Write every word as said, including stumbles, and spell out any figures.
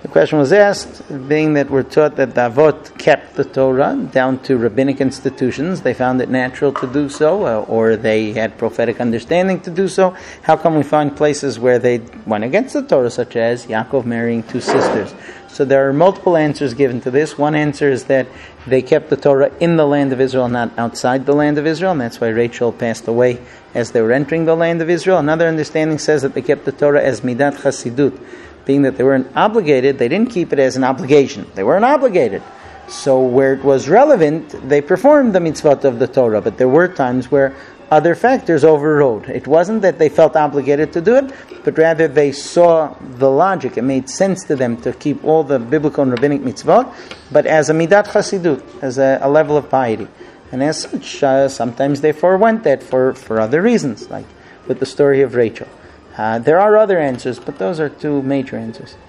The question was asked, being that we're taught that the Avot kept the Torah down to rabbinic institutions, they found it natural to do so, uh, or they had prophetic understanding to do so. How come we find places where they went against the Torah, such as Yaakov marrying two sisters? So there are multiple answers given to this. One answer is that they kept the Torah in the land of Israel, not outside the land of Israel, and that's why Rachel passed away as they were entering the land of Israel. Another understanding says that they kept the Torah as midat chasidut, being that they weren't obligated, they didn't keep it as an obligation. They weren't obligated. So where it was relevant, they performed the mitzvot of the Torah, but there were times where other factors overrode. It wasn't that they felt obligated to do it, but rather they saw the logic. It made sense to them to keep all the biblical and rabbinic mitzvot, but as a midat chasidut, as a, a level of piety. And as such, uh, sometimes they forewent that for, for other reasons, like with the story of Rachel. Uh, there are other answers, but those are two major answers.